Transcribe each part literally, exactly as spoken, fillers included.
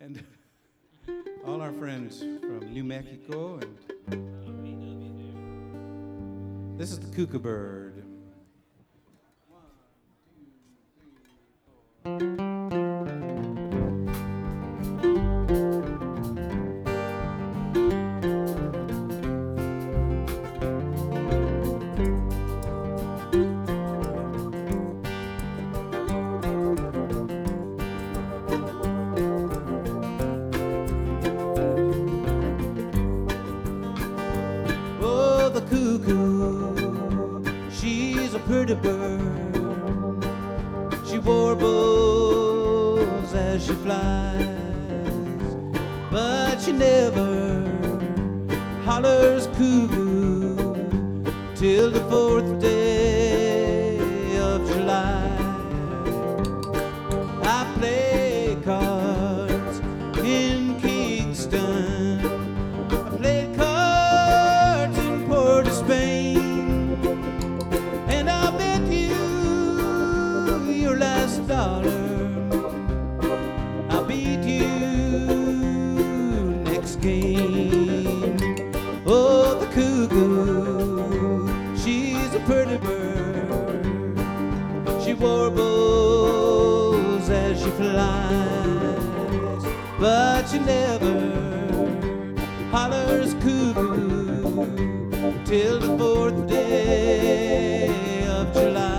and all our friends from New Mexico. And this is the Kookaburra. Pretty bird, she warbles as she flies, but she never hollers cuckoo till the fourth day of July. I play cards in Kingston, I played cards in Port of Spain, dollar, I'll beat you next game. Oh, the cuckoo, she's a pretty bird. She warbles as she flies, but she never hollers cuckoo till the fourth day of July.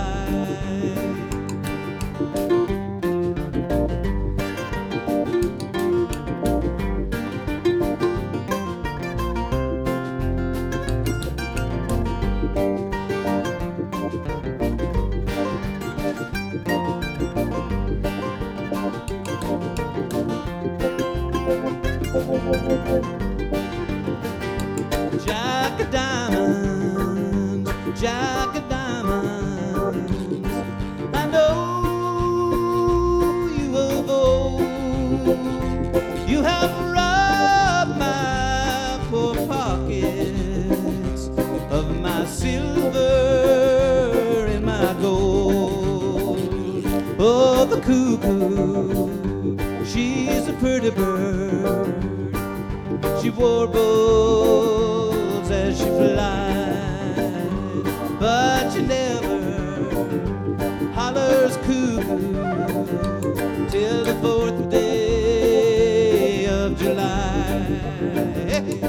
Jack of diamonds, Jack of diamonds, I know you will go. You have robbed my poor pockets of my silver and my gold. Oh, the cuckoo, she's a pretty bird. She warbles as she flies, but she never hollers cuckoo till the fourth day of July. Hey.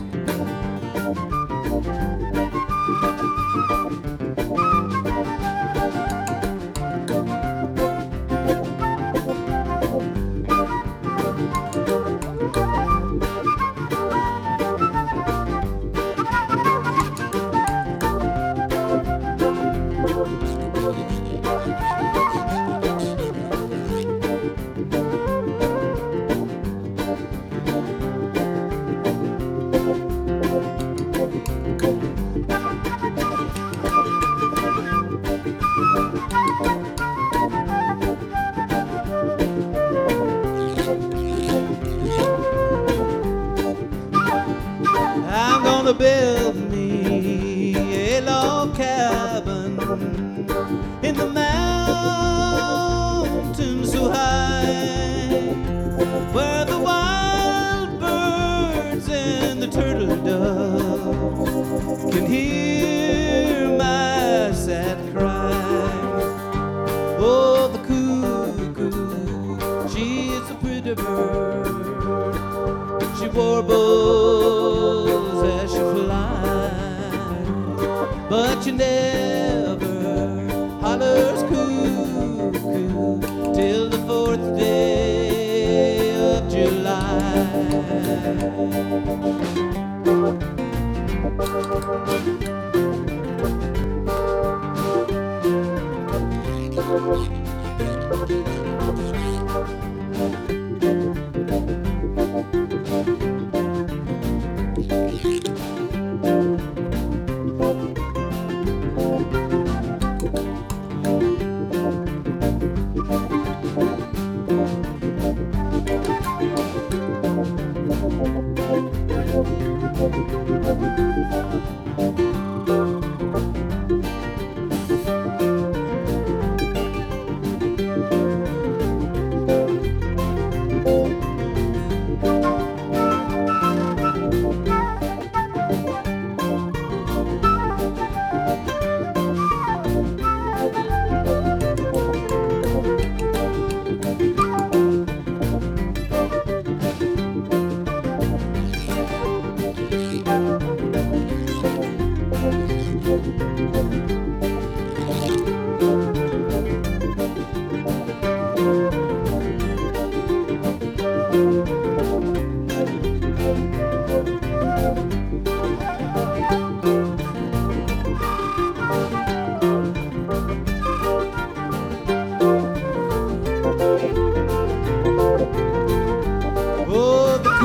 I'm gonna build me a log cabin in the mountains so high, where the wild birds and the turtle doves can hear my sad cry. Oh, the cuckoo, she's a pretty bird. She warbles as she flies, but you never hollers cuckoo till the fourth day of July. Oh, the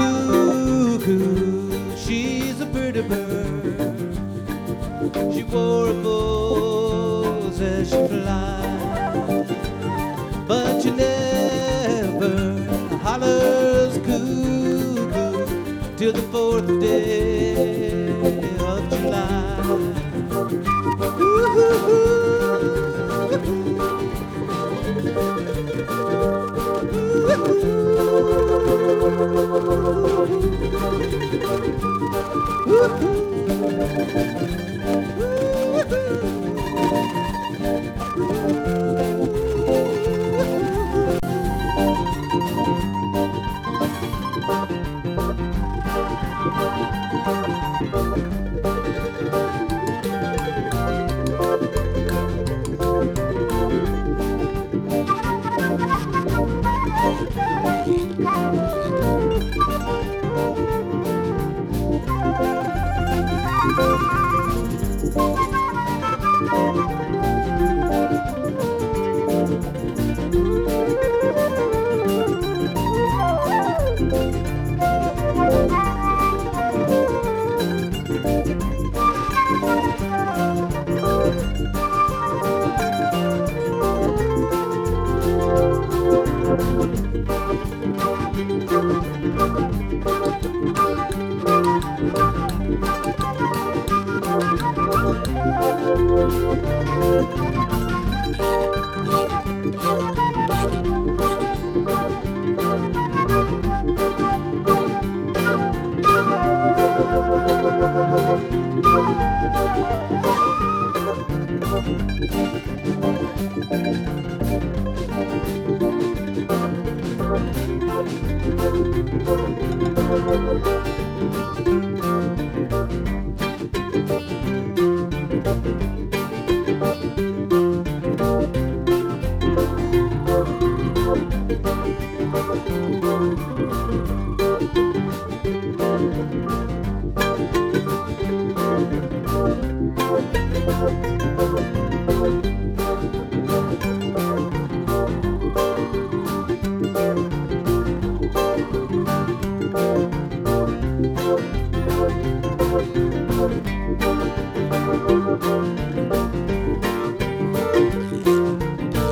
cuckoo, she's a pretty bird. She warbles as she flies, but she never hollers cuckoo till the fourth day of July. Ooh-hoo-hoo.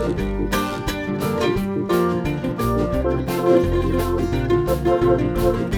Thank you.